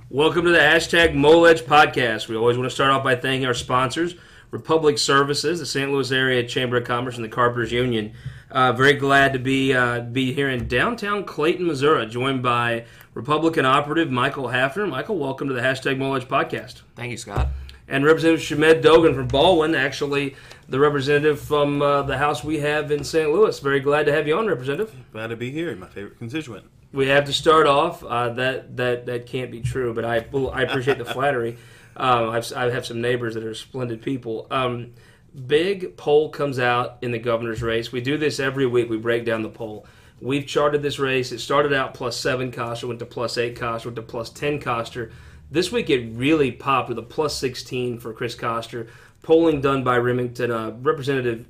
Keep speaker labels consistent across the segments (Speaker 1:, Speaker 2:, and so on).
Speaker 1: Welcome to the hashtag MoleEdge podcast. We always want to start off by thanking our sponsors, Republic Services, the St. Louis Area Chamber of Commerce, and the Carpenters Union. Very glad to be here in downtown Clayton, Missouri, joined by Republican operative Michael Hafner. Michael, welcome to the hashtag MoleEdge podcast.
Speaker 2: Thank you, Scott.
Speaker 1: And Representative Shamed Dogan from Baldwin, actually the representative from the House we have in St. Louis. Very glad to have you on, Representative.
Speaker 3: Glad to be here, my favorite constituent.
Speaker 1: We have to start off. That can't be true, but I appreciate the flattery. I have some neighbors that are splendid people. Big poll comes out in the governor's race. We do this every week. We break down the poll. We've charted this race. It started out +7 Koster, went to +8 Koster, went to +10 Koster. This week it really popped with a +16 for Chris Koster. Polling done by Remington. Representative,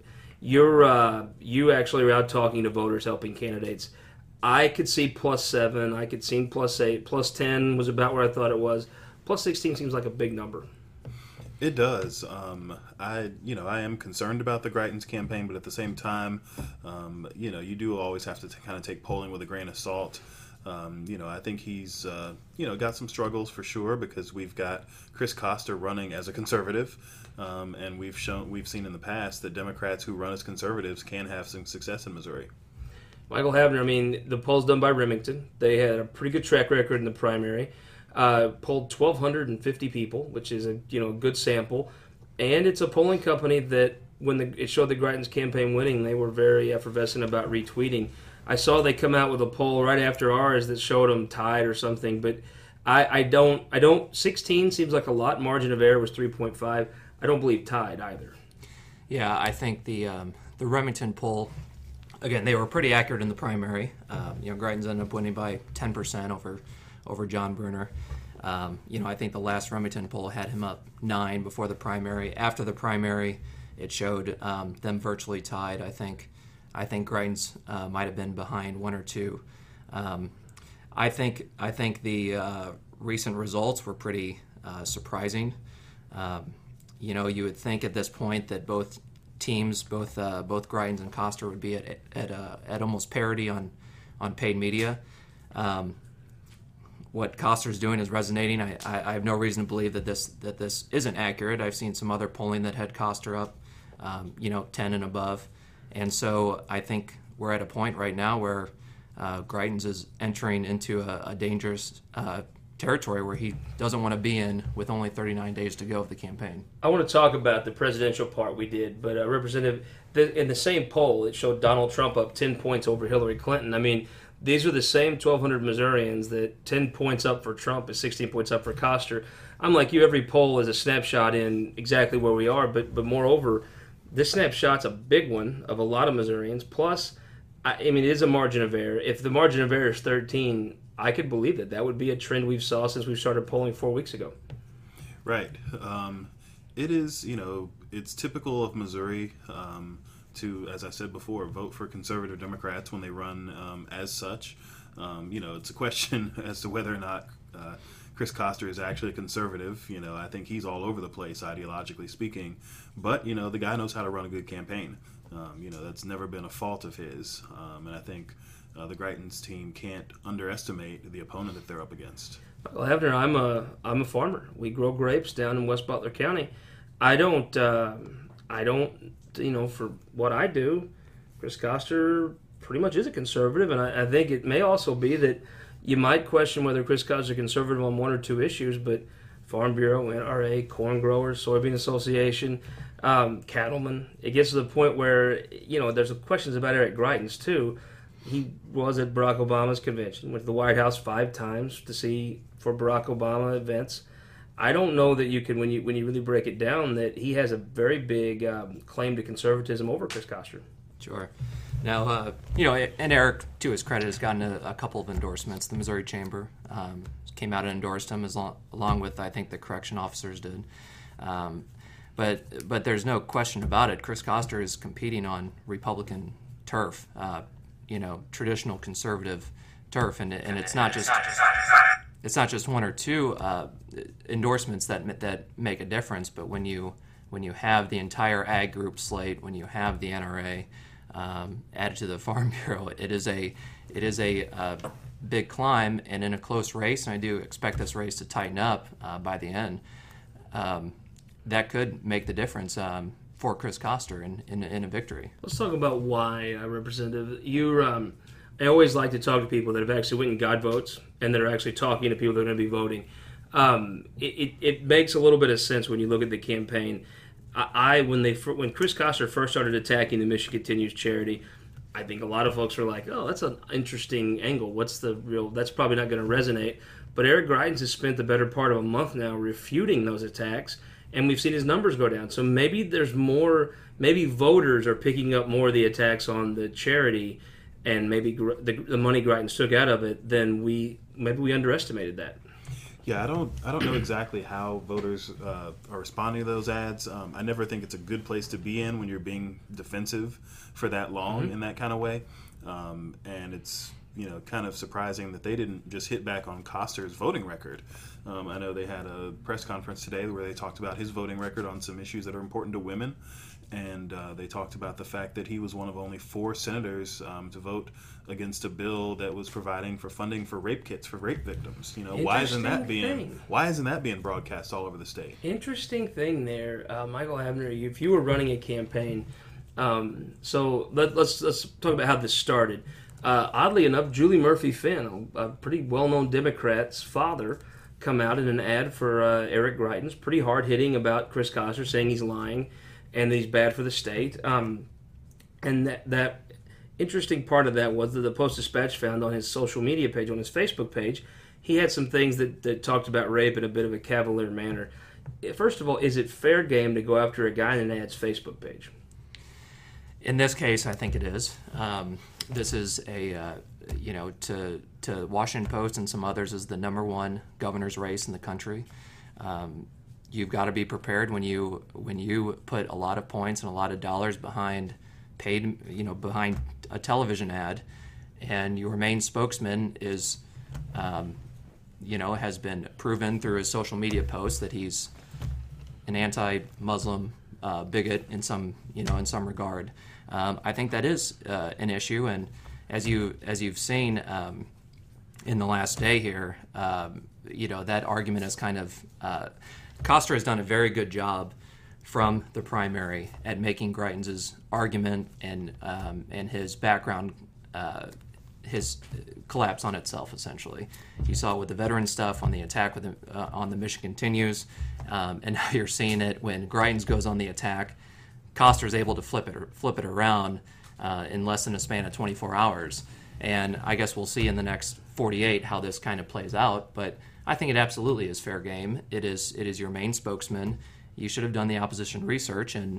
Speaker 1: you actually are out talking to voters, helping candidates. I could see +7. I could see +8. +10 was about where I thought it was. +16 seems like a big number.
Speaker 3: It does. I am concerned about the Greitens campaign, but at the same time, you do always have to kind of take polling with a grain of salt. I think he's, got some struggles for sure because we've got Chris Koster running as a conservative, and we've seen in the past that Democrats who run as conservatives can have some success in Missouri.
Speaker 1: Michael Havner, the poll's done by Remington. They had a pretty good track record in the primary. Polled 1,250 people, which is a good sample. And it's a polling company that when it showed the Greitens campaign winning, they were very effervescent about retweeting. I saw they come out with a poll right after ours that showed them tied or something, but I don't 16 seems like a lot. Margin of error was 3.5. I don't believe tied either.
Speaker 2: Yeah, I think the Remington poll, again, they were pretty accurate in the primary. Greitens ended up winning by 10% over John Bruner. I think the last Remington poll had him up 9 before the primary. After the primary, it showed them virtually tied. I think Greitens might have been behind 1 or 2. I think the recent results were pretty surprising. You would think at this point that both teams, both Greitens and Koster, would be at almost parity on paid media. What Koster's doing is resonating. I have no reason to believe that this isn't accurate. I've seen some other polling that had Koster up, 10 and above, and so I think we're at a point right now where Greitens is entering into a dangerous territory where he doesn't want to be in with only 39 days to go of the campaign.
Speaker 1: I want to talk about the presidential part we did, but Representative, in the same poll, it showed Donald Trump up 10 points over Hillary Clinton. These are the same 1,200 Missourians that 10 points up for Trump is 16 points up for Koster. I'm like you, every poll is a snapshot in exactly where we are, but moreover, this snapshot's a big one of a lot of Missourians. Plus, it is a margin of error. If the margin of error is 13, I could believe that would be a trend we've saw since we started polling 4 weeks ago.
Speaker 3: Right. It is, it's typical of Missouri to, as I said before, vote for conservative Democrats when they run as such. It's a question as to whether or not Chris Koster is actually a conservative. I think he's all over the place, ideologically speaking. But, the guy knows how to run a good campaign. That's never been a fault of his. And I think the Greitens team can't underestimate the opponent that they're up against.
Speaker 1: Well, Havner, I'm a farmer. We grow grapes down in West Butler County. I don't, for what I do, Chris Koster pretty much is a conservative, and I think it may also be that you might question whether Chris Koster is a conservative on 1 or 2 issues, but Farm Bureau, NRA, Corn Growers, Soybean Association, cattlemen, it gets to the point where, there's questions about Eric Greitens, too. He was at Barack Obama's convention, went to the White House 5 times to see for Barack Obama events. I don't know that you can, when you really break it down, that he has a very big claim to conservatism over Chris Koster.
Speaker 2: Sure. Now, and Eric, to his credit, has gotten a couple of endorsements. The Missouri Chamber came out and endorsed him, along with, I think, the correction officers did. But there's no question about it. Chris Koster is competing on Republican turf, traditional conservative turf, and it's not just 1 or 2 endorsements that make a difference, but when you have the entire ag group slate, when you have the NRA added to the Farm Bureau, it is a big climb, and in a close race, and I do expect this race to tighten up by the end, that could make the difference for Chris Koster in a victory. Let's
Speaker 1: talk about why, Representative. I always like to talk to people that have actually went and got votes and that are actually talking to people that are going to be voting. It makes a little bit of sense when you look at the campaign. When Chris Koster first started attacking the Mission Continues charity, I think a lot of folks were like, "Oh, that's an interesting angle. That's probably not going to resonate." But Eric Greitens has spent the better part of a month now refuting those attacks, and we've seen his numbers go down. So maybe there's more. Maybe voters are picking up more of the attacks on the charity, and maybe the money Greitens took out of it than we underestimated that.
Speaker 3: Yeah, I don't know exactly how voters are responding to those ads. I never think it's a good place to be in when you're being defensive for that long in that kind of way. And it's kind of surprising that they didn't just hit back on Koster's voting record. I know they had a press conference today where they talked about his voting record on some issues that are important to women. And they talked about the fact that he was one of only 4 senators to vote against a bill that was providing for funding for rape kits for rape victims. Why isn't that being broadcast all over the state?
Speaker 1: Interesting thing there, Michael Abner. If you were running a campaign, so let's talk about how this started. Oddly enough, Julie Murphy Finn, a pretty well-known Democrat's father, come out in an ad for Eric Greitens, pretty hard-hitting about Chris Koster, saying he's lying and that he's bad for the state. And that interesting part of that was that the Post-Dispatch found on his social media page, on his Facebook page, he had some things that talked about rape in a bit of a cavalier manner. First of all, is it fair game to go after a guy in an ad's Facebook page?
Speaker 2: In this case, I think it is. This is to Washington Post and some others is the number 1 governor's race in the country. You've got to be prepared when you put a lot of points and a lot of dollars behind a television ad, and your main spokesman is, has been proven through his social media posts that he's an anti-Muslim bigot in some regard. I think that is an issue, and as you've seen in the last day here, that argument is kind of. Koster has done a very good job from the primary at making Greitens' argument and his background, his collapse on itself, essentially. You saw it with the veteran stuff on the attack on the Mission Continues, and now you're seeing it when Greitens goes on the attack. Koster is able to flip it around in less than a span of 24 hours. And I guess we'll see in the next 48 how this kind of plays out, but I think it absolutely is fair game. It is your main spokesman. You should have done the opposition research and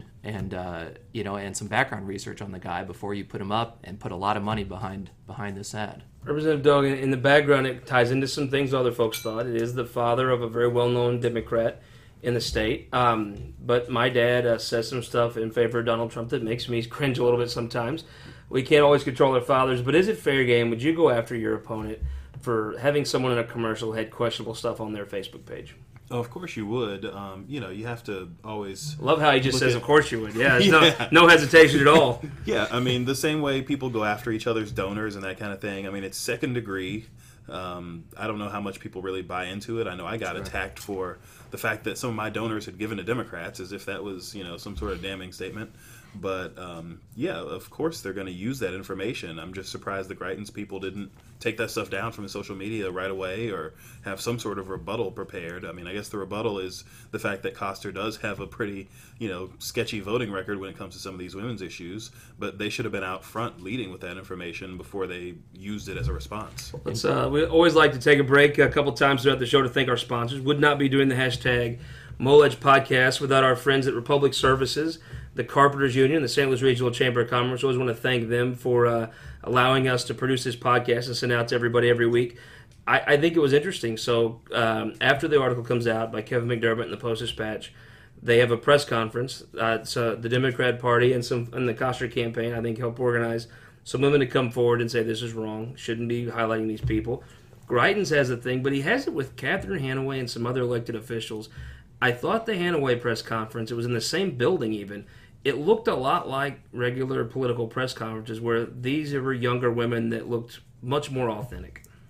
Speaker 2: some background research on the guy before you put him up and put a lot of money behind this ad.
Speaker 1: Representative Doug, in the background, it ties into some things other folks thought. It is the father of a very well-known Democrat in the state. But my dad says some stuff in favor of Donald Trump that makes me cringe a little bit sometimes. We can't always control our fathers, but is it fair game? Would you go after your opponent for having someone in a commercial had questionable stuff on their Facebook page?
Speaker 3: Oh, of course you would. You have to always...
Speaker 1: Love how he just says, of course you would. Yeah, no hesitation at all.
Speaker 3: Yeah, I mean, the same way people go after each other's donors and that kind of thing. I mean, it's second degree. I don't know how much people really buy into it. I know I got attacked for the fact that some of my donors had given to Democrats, as if that was, some sort of damning statement. But, of course they're going to use that information. I'm just surprised the Greitens people didn't take that stuff down from the social media right away or have some sort of rebuttal prepared. I mean, I guess the rebuttal is the fact that Koster does have a pretty, sketchy voting record when it comes to some of these women's issues, but they should have been out front leading with that information before they used it as a response.
Speaker 1: We always like to take a break a couple times throughout the show to thank our sponsors. Would not be doing the hashtag MoLedge podcast without our friends at Republic Services, the Carpenters Union, the St. Louis Regional Chamber of Commerce. Always want to thank them for allowing us to produce this podcast and send out to everybody every week. I think it was interesting. So after the article comes out by Kevin McDermott in the Post-Dispatch, they have a press conference. So the Democrat Party and the Koster campaign, I think, helped organize some women to come forward and say this is wrong, shouldn't be highlighting these people. Greitens has a thing, but he has it with Catherine Hanaway and some other elected officials. I thought the Hanaway press conference, it was in the same building even, it looked a lot like regular political press conferences where these were younger women that looked much more authentic.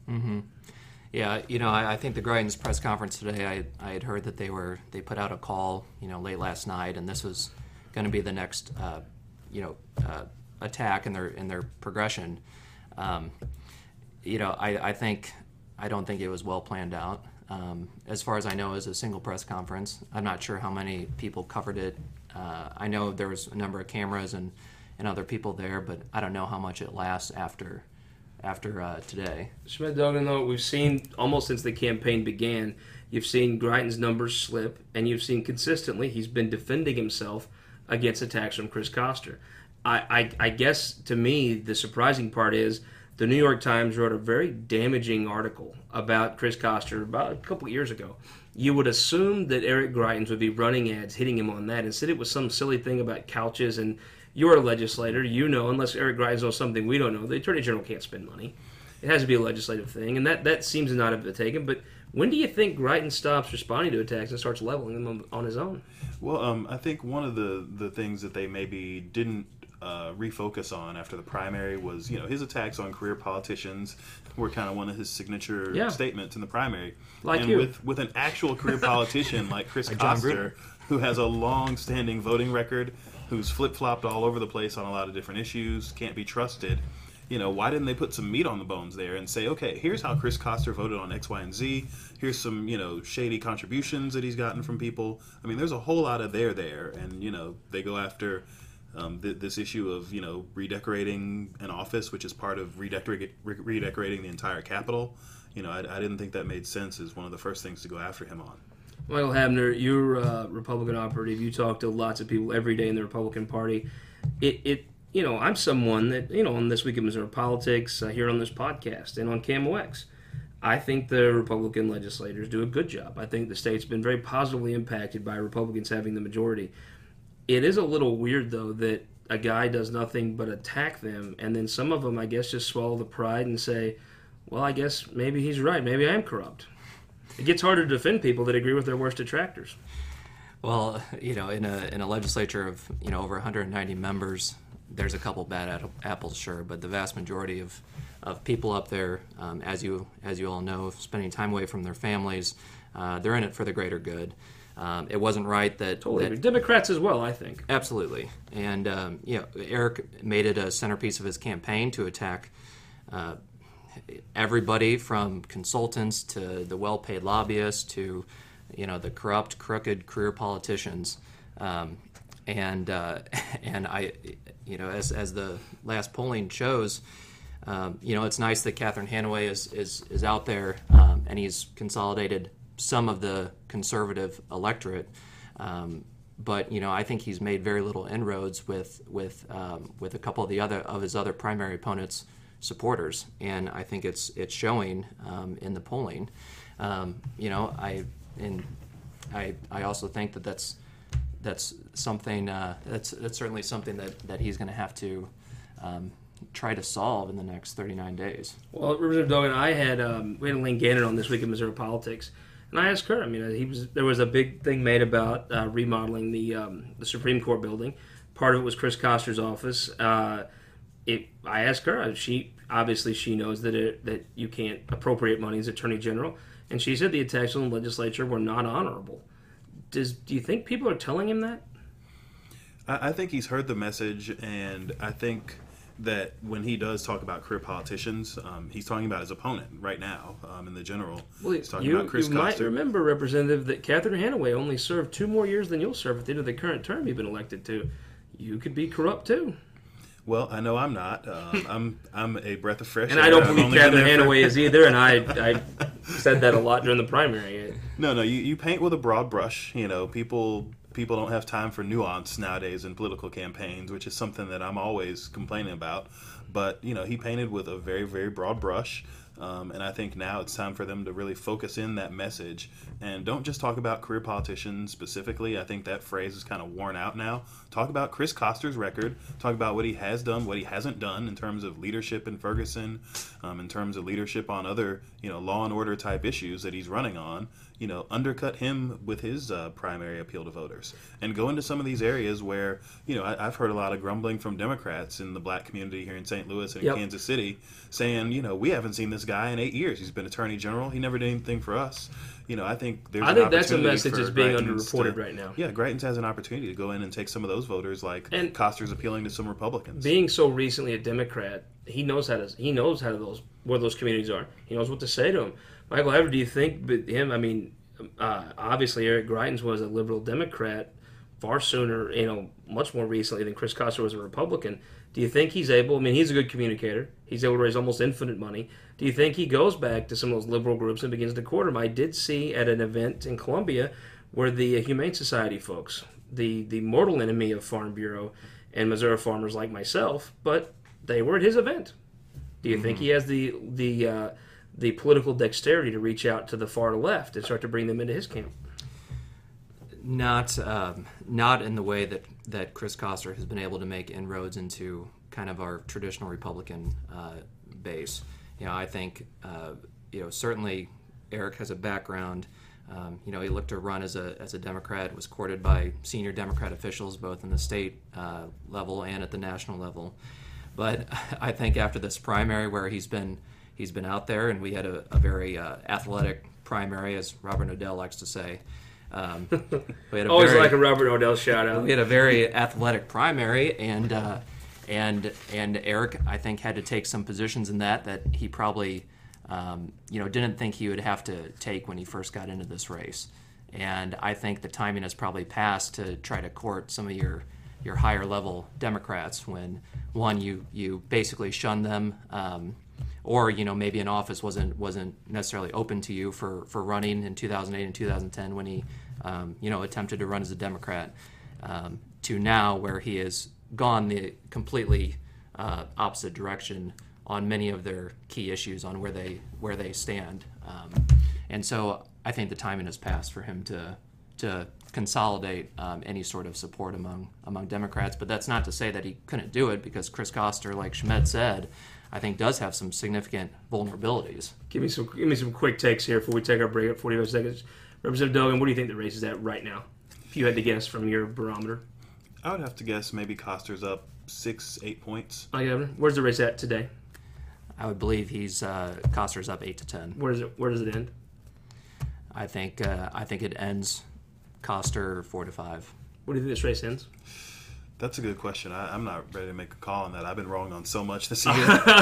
Speaker 2: Yeah, I think the Greitens press conference today, I had heard that they put out a call, late last night, and this was going to be the next, attack in their progression. I don't think it was well planned out. As far as I know, it was a single press conference. I'm not sure how many people covered it. I know there was a number of cameras and other people there, but I don't know how much it lasts after today.
Speaker 1: Schmidt-Dogan, though, we've seen almost since the campaign began, you've seen Greitens' numbers slip, and you've seen consistently he's been defending himself against attacks from Chris Koster. I guess, to me, the surprising part is the New York Times wrote a very damaging article about Chris Koster about a couple of years ago. You would assume that Eric Greitens would be running ads, hitting him on that. Instead, it was some silly thing about couches, and you're a legislator, unless Eric Greitens knows something we don't know, the Attorney General can't spend money. It has to be a legislative thing, and that seems to not have been taken. But when do you think Greitens stops responding to attacks and starts leveling them on his own?
Speaker 3: Well, I think one of the things that they maybe didn't refocus on after the primary was, his attacks on career politicians were kind of one of his signature statements in the primary. With an actual career politician like Chris Koster, who has a long-standing voting record, who's flip-flopped all over the place on a lot of different issues, can't be trusted. Why didn't they put some meat on the bones there and say, okay, here's how Chris Koster voted on X, Y, and Z. Here's some, shady contributions that he's gotten from people. I mean, there's a whole lot of there, and, they go after this issue of, redecorating an office, which is part of redecorating the entire Capitol. I didn't think that made sense as one of the first things to go after him on.
Speaker 1: Michael Habner, you're a Republican operative. You talk to lots of people every day in the Republican Party. I'm someone that, on This Week in Missouri Politics, here on this podcast and on KMOX, I think the Republican legislators do a good job. I think the state's been very positively impacted by Republicans having the majority. It is a little weird, though, that a guy does nothing but attack them, and then some of them, I guess, just swallow the pride and say, well, I guess maybe he's right. Maybe I am corrupt. It gets harder to defend people that agree with their worst detractors.
Speaker 2: Well, in a legislature of over 190 members, there's a couple bad apples, sure, but the vast majority of people up there, as you all know, spending time away from their families, they're in it for the greater good. It wasn't right that...
Speaker 1: Totally. Democrats as well, I think.
Speaker 2: Absolutely. And, Eric made it a centerpiece of his campaign to attack everybody from consultants to the well-paid lobbyists to, the corrupt, crooked career politicians. And I, as the last polling shows, it's nice that Catherine Hanaway is out there, and he's consolidated some of the conservative electorate. But I think he's made very little inroads with a couple of his other primary opponents' supporters, and I think it's showing in the polling. I also think that's something that's certainly something that he's going to have to try to solve in the next 39 days.
Speaker 1: Well, Representative Dogan, we had Lynn Gannon on This Week in Missouri Politics, and I asked her. I mean, there was a big thing made about remodeling the Supreme Court building. Part of it was Chris Koster's office. I asked her. She knows that you can't appropriate money as Attorney General, and she said the attacks on the legislature were not honorable. Do you think people are telling him that?
Speaker 3: I think he's heard the message, and I think that when he does talk about career politicians, he's talking about his opponent right now in the general.
Speaker 1: Well,
Speaker 3: he's talking about Chris Koster.
Speaker 1: You might remember, Representative, that Catherine Hanaway only served 2 more years than you'll serve at the end of the current term you've been elected to. You could be corrupt, too.
Speaker 3: Well, I know I'm not. I'm a breath of fresh air.
Speaker 1: And I don't believe Catherine Hanaway is either, and I said that a lot during the primary.
Speaker 3: No, you paint with a broad brush. People don't have time for nuance nowadays in political campaigns, which is something that I'm always complaining about. But, he painted with a very, very broad brush. And I think now it's time for them to really focus in that message and don't just talk about career politicians specifically. I think that phrase is kind of worn out now. Talk about Chris Koster's record. Talk about what he has done, what he hasn't done in terms of leadership in Ferguson, in terms of leadership on other, law and order type issues that he's running on. Undercut him with his primary appeal to voters and go into some of these areas where, I've heard a lot of grumbling from Democrats in the black community here in St. Louis and in Kansas City saying, we haven't seen this guy in 8 years. He's been Attorney General. He never did anything for us. I think there's.
Speaker 1: I think that's a
Speaker 3: opportunity
Speaker 1: message
Speaker 3: for
Speaker 1: that's being
Speaker 3: Greitens
Speaker 1: underreported right now.
Speaker 3: Yeah, Greitens has an opportunity to go in and take some of those voters, like
Speaker 1: And
Speaker 3: Koster's appealing to some Republicans.
Speaker 1: Being so recently a Democrat, he knows how to where those communities are. He knows what to say to them. Michael, however, do you think him? I mean, obviously Eric Greitens was a liberal Democrat far sooner, much more recently than Chris Koster was a Republican. Do you think he's able? I mean, he's a good communicator. He's able to raise almost infinite money. Do you think he goes back to some of those liberal groups and begins to court them? I did see at an event in Columbia where the Humane Society folks, the mortal enemy of Farm Bureau and Missouri farmers like myself, but they were at his event. Do you think he has the political dexterity to reach out to the far left and start to bring them into his camp?
Speaker 2: Not in the way that Chris Koster has been able to make inroads into kind of our traditional Republican base. I think certainly Eric has a background. He looked to run as a Democrat, was courted by senior Democrat officials both in the state level and at the national level. But I think after this primary where he's been out there, and we had a very athletic primary, as Robert Odell likes to say. We had
Speaker 1: always like a Robert Odell shout out.
Speaker 2: We had a very athletic primary, and Eric, I think, had to take some positions in that he probably didn't think he would have to take when he first got into this race. And I think the timing has probably passed to try to court some of your higher level Democrats when one you basically shun them. Or maybe an office wasn't necessarily open to you for running in 2008 and 2010 when he attempted to run as a Democrat, to now where he has gone the completely opposite direction on many of their key issues on where they stand, and so I think the timing has passed for him to consolidate any sort of support among Democrats. But that's not to say that he couldn't do it, because Chris Koster, like Schmidt said, I think does have some significant vulnerabilities.
Speaker 1: Give me some quick takes here before we take our break at 45 seconds. Representative Duggan, what do you think the race is at right now? If you had to guess from your barometer.
Speaker 3: I would have to guess maybe Koster's up 6-8 points.
Speaker 1: Where's the race at today?
Speaker 2: I would believe Koster's up 8-10.
Speaker 1: Where does it end?
Speaker 2: I think it ends Koster 4-5.
Speaker 1: What do you think this race ends?
Speaker 3: That's a good question. I'm not ready to make a call on that. I've been wrong on so much this year.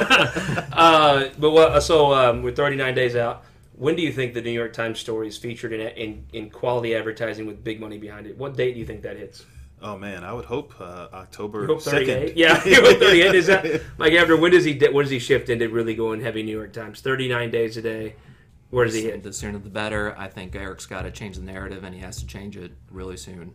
Speaker 1: We're 39 days out. When do you think the New York Times story is featured in quality advertising with big money behind it? What date do you think that hits?
Speaker 3: Oh man, I would hope October
Speaker 1: 38?
Speaker 3: 2nd.
Speaker 1: Yeah, you hope 38. Is that like after when does he shift into really going heavy New York Times? 39 days a day. Where does he hit?
Speaker 2: The sooner the better. I think Eric's got to change the narrative, and he has to change it really soon.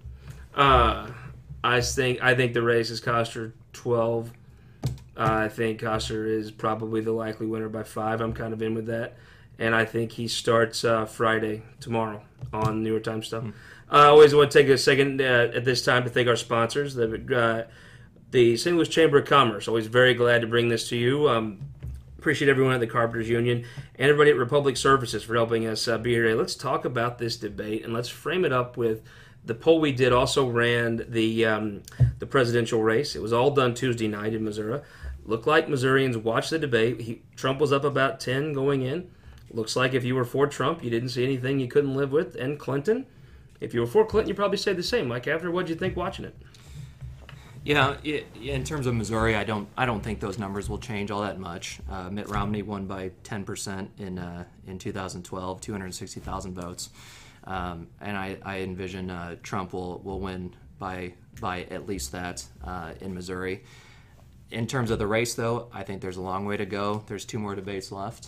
Speaker 1: I think the race is Koster 12. I think Koster is probably the likely winner by 5. I'm kind of in with that. And I think he starts Friday, tomorrow, on New York Times stuff. I always want to take a second at this time to thank our sponsors, the St. Louis Chamber of Commerce. Always very glad to bring this to you. Appreciate everyone at the Carpenters Union and everybody at Republic Services for helping us be here today. Let's talk about this debate, and let's frame it up with the poll we did. Also ran the presidential race. It was all done Tuesday night in Missouri. Looked like Missourians watched the debate. Trump was up about 10 going in. Looks like if you were for Trump, you didn't see anything you couldn't live with. And Clinton, if you were for Clinton, you probably say the same. Mike, after what'd you think watching it?
Speaker 2: Yeah, in terms of Missouri, I don't think those numbers will change all that much. Mitt Romney won by 10% in 2012, 260,000 votes, and I envision Trump will win by at least that in Missouri. In terms of the race, though, I think there's a long way to go. There's 2 more debates left.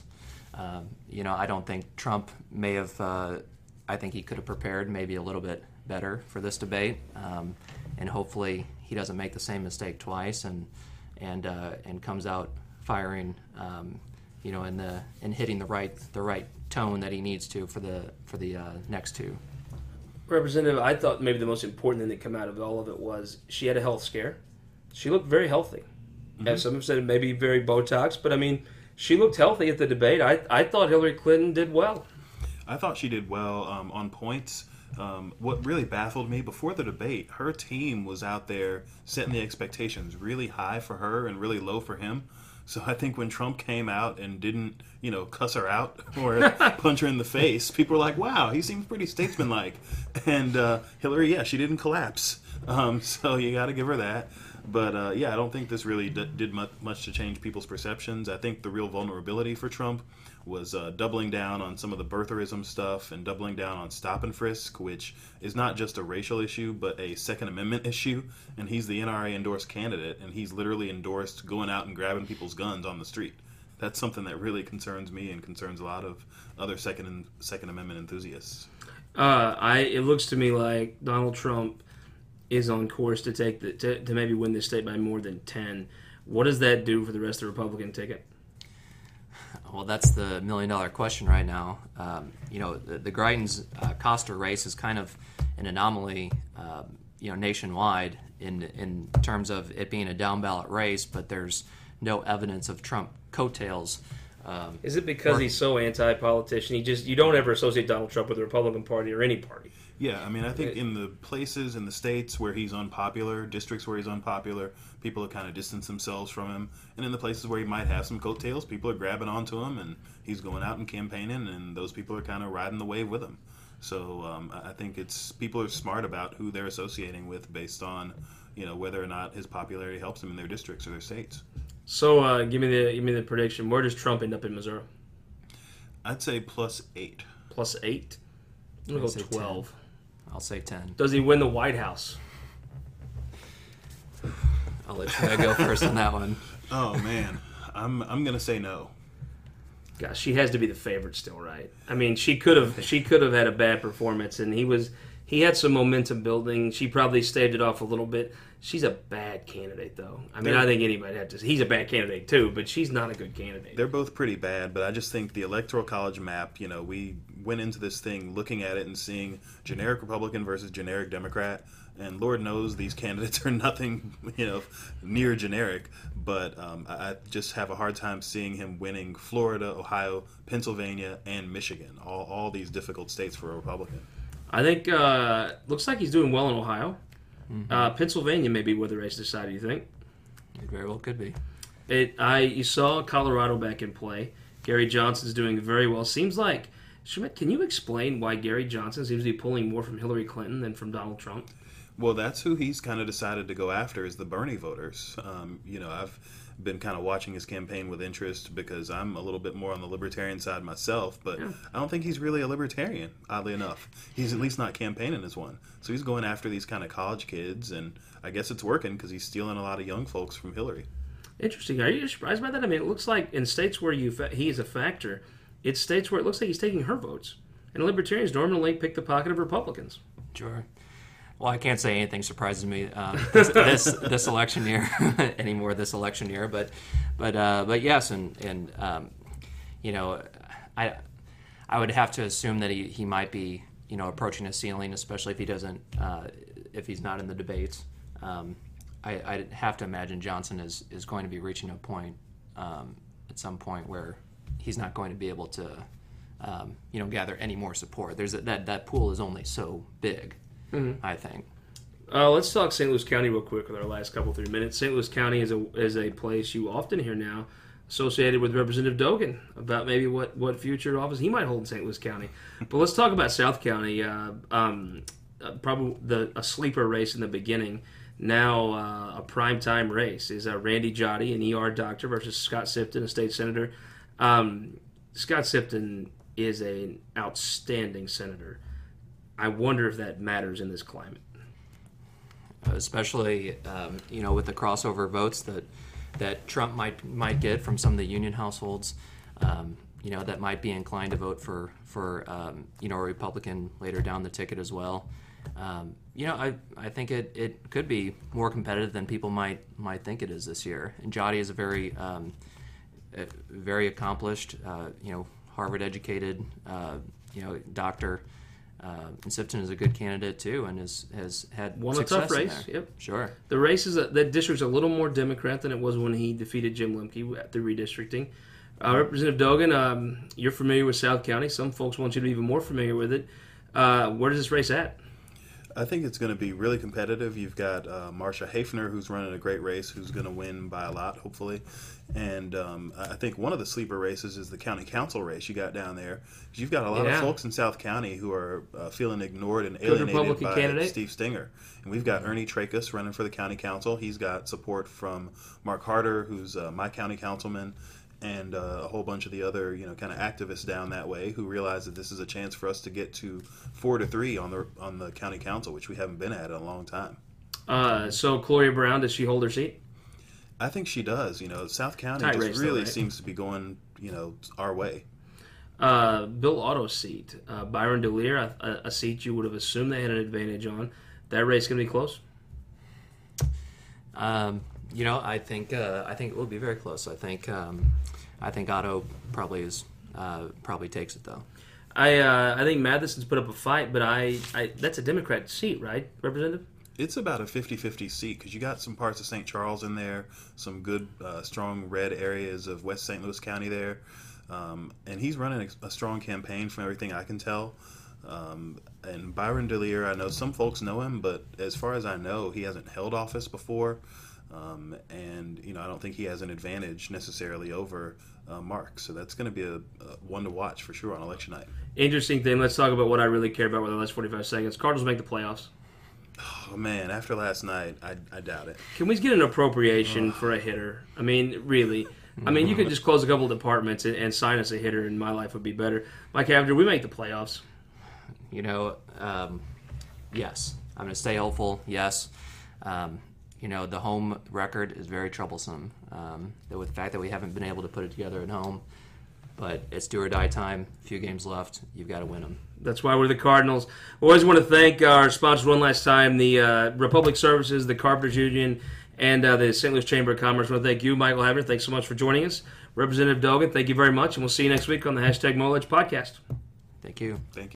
Speaker 2: I don't think Trump may have. I think he could have prepared maybe a little bit better for this debate, and hopefully he doesn't make the same mistake twice and comes out firing, and hitting the right tone that he needs to for the next 2.
Speaker 1: Representative, I thought maybe the most important thing that came out of all of it was she had a health scare. She looked very healthy. Mm-hmm. As some have said, maybe very Botox, but I mean, she looked healthy at the debate. I thought Hillary Clinton did well.
Speaker 3: I thought she did well on points. What really baffled me before the debate, her team was out there setting the expectations really high for her and really low for him. So I think when Trump came out and didn't, cuss her out or punch her in the face, people were like, wow, he seems pretty statesmanlike. And Hillary, yeah, she didn't collapse. So you got to give her that. But I don't think this really did much to change people's perceptions. I think the real vulnerability for Trump was doubling down on some of the birtherism stuff and doubling down on stop and frisk, which is not just a racial issue, but a Second Amendment issue. And he's the NRA endorsed candidate, and he's literally endorsed going out and grabbing people's guns on the street. That's something that really concerns me and concerns a lot of other Second Amendment enthusiasts.
Speaker 1: It looks to me like Donald Trump is on course to take to maybe win this state by more than 10. What does that do for the rest of the Republican ticket?
Speaker 2: Well, that's the million-dollar question right now. The Greitens Coster race is kind of an anomaly, nationwide in terms of it being a down-ballot race, but there's no evidence of Trump coattails.
Speaker 1: Is it because he's so anti-politician? You don't ever associate Donald Trump with the Republican Party or any party.
Speaker 3: Yeah, I mean, I think in the places, in the states where he's unpopular, districts where he's unpopular, people have kind of distanced themselves from him. And in the places where he might have some coattails, people are grabbing onto him, and he's going out and campaigning, and those people are kind of riding the wave with him. So I think people are smart about who they're associating with based on, whether or not his popularity helps them in their districts or their states.
Speaker 1: So give me the prediction. Where does Trump end up in Missouri?
Speaker 3: I'd say +8.
Speaker 1: +8? I'm going to go 12.
Speaker 2: 10. I'll say 10.
Speaker 1: Does he win the White House?
Speaker 2: I'll let you go first on that one.
Speaker 3: Oh, man. I'm going to say no.
Speaker 1: Gosh, she has to be the favorite still, right? I mean, she could have had a bad performance, and he had some momentum building. She probably staved it off a little bit. She's a bad candidate, though. I mean, I think anybody had to. He's a bad candidate too, but she's not a good candidate.
Speaker 3: They're both pretty bad, but I just think the Electoral College map. We went into this thing looking at it and seeing generic Republican versus generic Democrat, and Lord knows these candidates are nothing, near generic. But I just have a hard time seeing him winning Florida, Ohio, Pennsylvania, and Michigan. All these difficult states for a Republican.
Speaker 1: I think looks like he's doing well in Ohio. Mm-hmm. Pennsylvania may be where the race decided. You think?
Speaker 2: It very well could be.
Speaker 1: You saw Colorado back in play. Gary Johnson's doing very well. Seems like Schmidt. Can you explain why Gary Johnson seems to be pulling more from Hillary Clinton than from Donald Trump?
Speaker 3: Well, that's who he's kind of decided to go after is the Bernie voters. I've been kind of watching his campaign with interest because I'm a little bit more on the libertarian side myself, but yeah. I don't think he's really a libertarian, oddly enough. He's at least not campaigning as one. So he's going after these kind of college kids, and I guess it's working because he's stealing a lot of young folks from Hillary.
Speaker 1: Interesting. Are you surprised by that? I mean, it looks like in states where he is a factor, it's states where it looks like he's taking her votes. And libertarians normally pick the pocket of Republicans.
Speaker 2: Sure. Well, I can't say anything surprises me this election year anymore. This election year, but yes, and I would have to assume that he might be approaching a ceiling, especially if he doesn't if he's not in the debates. I'd have to imagine Johnson is going to be reaching a point at some point where he's not going to be able to gather any more support. There's that pool is only so big. Mm-hmm. I think.
Speaker 1: Let's talk St. Louis County real quick with our last 3 minutes. St. Louis County is a place you often hear now associated with Representative Dogan about maybe what future office he might hold in St. Louis County. But let's talk about South County. Probably a sleeper race in the beginning. Now a primetime race is Randy Jotty, an ER doctor, versus Scott Sipton, a state senator. Scott Sipton is an outstanding senator. I wonder if that matters in this climate.
Speaker 2: Especially, with the crossover votes that Trump might get from some of the union households, that might be inclined to vote for a Republican later down the ticket as well. I think it could be more competitive than people might think it is this year. And Jotty is a very accomplished, Harvard-educated, doctor. And Sipton is a good candidate too, and has had
Speaker 1: won
Speaker 2: success
Speaker 1: a tough race.
Speaker 2: There.
Speaker 1: Yep,
Speaker 2: sure.
Speaker 1: The race is that district's a little more Democrat than it was when he defeated Jim Lemke at the redistricting. Representative Dogan, you're familiar with South County. Some folks want you to be even more familiar with it. Where does this race at?
Speaker 3: I think it's going to be really competitive. You've got Marsha Hafner, who's running a great race, who's going to win by a lot, hopefully. And I think one of the sleeper races is the county council race you got down there. You've got a lot of folks in South County who are feeling ignored and alienated by Steve Stinger. And we've got Ernie Tracus running for the county council. He's got support from Mark Harder, who's my county councilman, and a whole bunch of the other, kind of activists down that way who realize that this is a chance for us to get to 4-3 on the county council, which we haven't been at in a long time.
Speaker 1: So Gloria Brown, does she hold her seat?
Speaker 3: I think she does. South County just really seems to be going, our way.
Speaker 1: Bill Otto's seat, Byron DeLear, a seat you would have assumed they had an advantage on. That race going to be close?
Speaker 2: I think it will be very close. I think Otto probably takes it though.
Speaker 1: I think Matheson's put up a fight, but that's a Democrat seat, right, Representative?
Speaker 3: It's about a 50-50 seat because you got some parts of St. Charles in there, some good, strong red areas of West St. Louis County there, and he's running a strong campaign from everything I can tell. And Byron DeLear, I know some folks know him, but as far as I know, he hasn't held office before, and I don't think he has an advantage necessarily over Mark. So that's going to be a one to watch for sure on election night.
Speaker 1: Interesting thing. Let's talk about what I really care about with the last 45 seconds. Cardinals make the playoffs.
Speaker 3: Oh, man, after last night, I doubt it.
Speaker 1: Can we get an appropriation for a hitter? I mean, really. I mean, you could just close a couple of departments and sign us a hitter, and my life would be better. Mike Cavender, we make the playoffs.
Speaker 2: Yes. I'm going to stay hopeful, yes. The home record is very troublesome. With the fact that we haven't been able to put it together at home. But it's do or die time. A few games left. You've got to win them. That's
Speaker 1: why we're the Cardinals. We always want to thank our sponsors one last time, the Republic Services, the Carpenters Union, and the St. Louis Chamber of Commerce. I want to thank you, Michael Havner. Thanks so much for joining us. Representative Dogan, thank you very much, and we'll see you next week on the #MoLedge podcast.
Speaker 2: Thank you.
Speaker 3: Thank you.